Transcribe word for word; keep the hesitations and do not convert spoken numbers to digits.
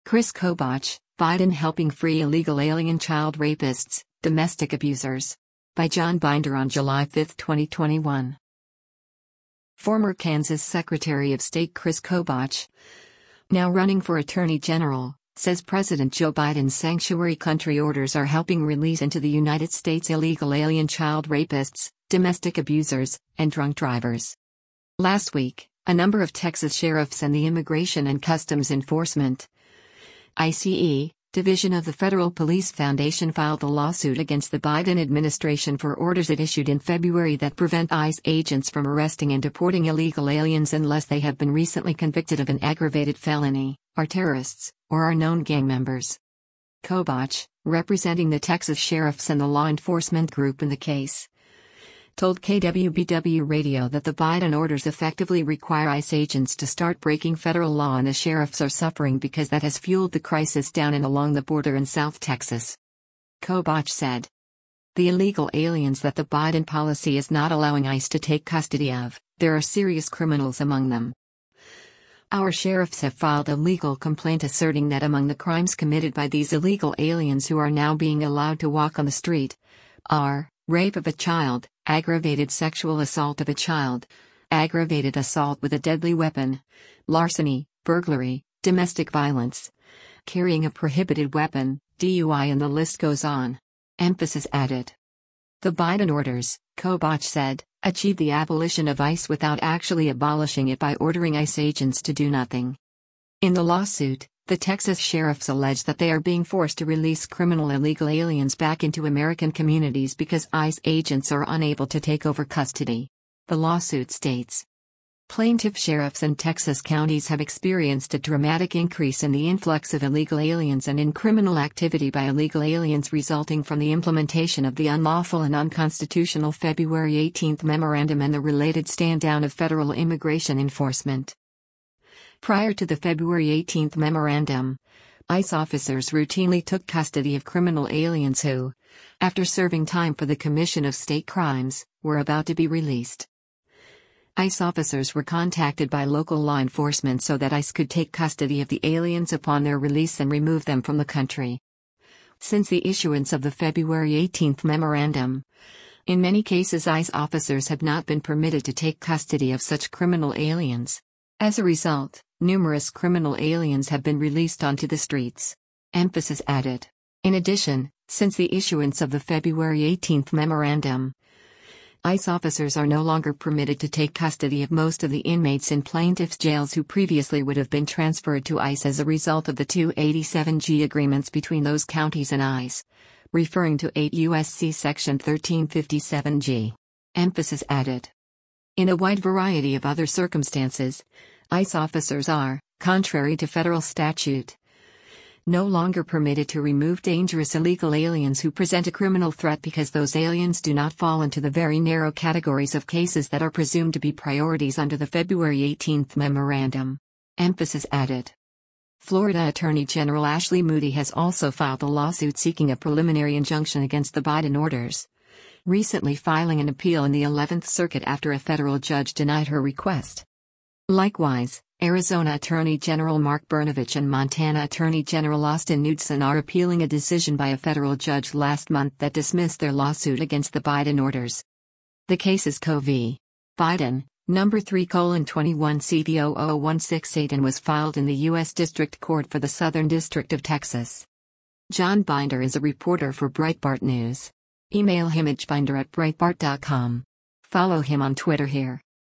Chris Kobach, Biden helping free illegal alien child rapists, domestic abusers. By John Binder on July fifth, twenty twenty-one. Former Kansas Secretary of State Chris Kobach, now running for Attorney General, says President Joe Biden's sanctuary country orders are helping release into the United States illegal alien child rapists, domestic abusers, and drunk drivers. Last week, a number of Texas sheriffs and the Immigration and Customs Enforcement I C E, Division of the Federal Police Foundation filed a lawsuit against the Biden administration for orders it issued in February that prevent ICE agents from arresting and deporting illegal aliens unless they have been recently convicted of an aggravated felony, are terrorists, or are known gang members. Kobach, representing the Texas sheriffs and the law enforcement group in the case, told K W B W Radio that the Biden orders effectively require ICE agents to start breaking federal law, and the sheriffs are suffering because that has fueled the crisis down and along the border in South Texas. Kobach said, "The illegal aliens that the Biden policy is not allowing ICE to take custody of, there are serious criminals among them. Our sheriffs have filed a legal complaint asserting that among the crimes committed by these illegal aliens who are now being allowed to walk on the street are rape of a child, aggravated sexual assault of a child, aggravated assault with a deadly weapon, larceny, burglary, domestic violence, carrying a prohibited weapon, D U I, and the list goes on." Emphasis added. The Biden orders, Kobach said, achieve the abolition of ICE without actually abolishing it by ordering ICE agents to do nothing. In the lawsuit, the Texas sheriffs allege that they are being forced to release criminal illegal aliens back into American communities because ICE agents are unable to take over custody. The lawsuit states, plaintiff sheriffs in Texas counties have experienced a dramatic increase in the influx of illegal aliens and in criminal activity by illegal aliens resulting from the implementation of the unlawful and unconstitutional February eighteenth memorandum and the related stand-down of federal immigration enforcement. Prior to the February eighteenth memorandum, ICE officers routinely took custody of criminal aliens who, after serving time for the commission of state crimes, were about to be released. ICE officers were contacted by local law enforcement so that ICE could take custody of the aliens upon their release and remove them from the country. Since the issuance of the February eighteenth memorandum, in many cases ICE officers have not been permitted to take custody of such criminal aliens. As a result, numerous criminal aliens have been released onto the streets. Emphasis added. In addition, since the issuance of the February eighteenth memorandum, ICE officers are no longer permitted to take custody of most of the inmates in plaintiffs' jails who previously would have been transferred to ICE as a result of the two eighty-seven G agreements between those counties and ICE, referring to eight U S C Section thirteen fifty-seven G. Emphasis added. In a wide variety of other circumstances, ICE officers are, contrary to federal statute, no longer permitted to remove dangerous illegal aliens who present a criminal threat because those aliens do not fall into the very narrow categories of cases that are presumed to be priorities under the February eighteenth memorandum. Emphasis added. Florida Attorney General Ashley Moody has also filed a lawsuit seeking a preliminary injunction against the Biden orders, recently filing an appeal in the eleventh Circuit after a federal judge denied her request. Likewise, Arizona Attorney General Mark Brnovich and Montana Attorney General Austin Knudsen are appealing a decision by a federal judge last month that dismissed their lawsuit against the Biden orders. The case is Co v. Biden, number three colon twenty-one C V zero zero one six eight, and was filed in the U S District Court for the Southern District of Texas. John Binder is a reporter for Breitbart News. Email him at binder at breitbart dot com. Follow him on Twitter here.